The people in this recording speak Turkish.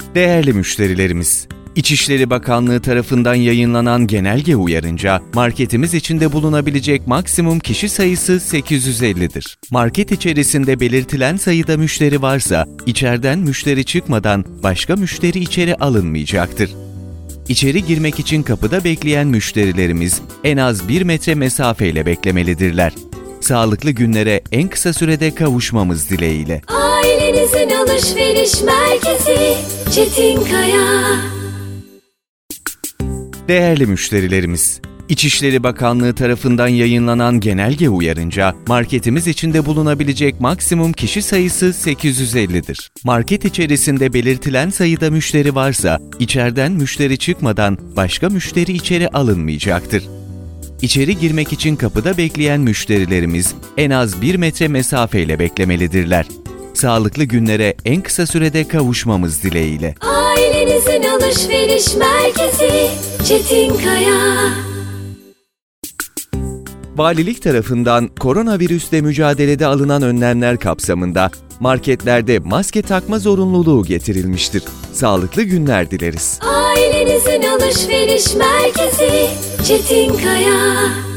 Değerli müşterilerimiz, İçişleri Bakanlığı tarafından yayınlanan genelge uyarınca marketimiz içinde bulunabilecek maksimum kişi sayısı 850'dir. Market içerisinde belirtilen sayıda müşteri varsa, içeriden müşteri çıkmadan başka müşteri içeri alınmayacaktır. İçeri girmek için kapıda bekleyen müşterilerimiz en az 1 metre mesafeyle beklemelidirler. Sağlıklı günlere en kısa sürede kavuşmamız dileğiyle. Ailenizin alışveriş merkezi Çetinkaya. Değerli müşterilerimiz, İçişleri Bakanlığı tarafından yayınlanan genelge uyarınca marketimiz içinde bulunabilecek maksimum kişi sayısı 850'dir. Market içerisinde belirtilen sayıda müşteri varsa, içeriden müşteri çıkmadan başka müşteri içeri alınmayacaktır. İçeri girmek için kapıda bekleyen müşterilerimiz en az 1 metre mesafeyle beklemelidirler. Sağlıklı günlere en kısa sürede kavuşmamız dileğiyle. Ailenizin alışveriş merkezi Çetinkaya. Valilik tarafından koronavirüsle mücadelede alınan önlemler kapsamında marketlerde maske takma zorunluluğu getirilmiştir. Sağlıklı günler dileriz. Ailenizin alışveriş merkezi Çetinkaya.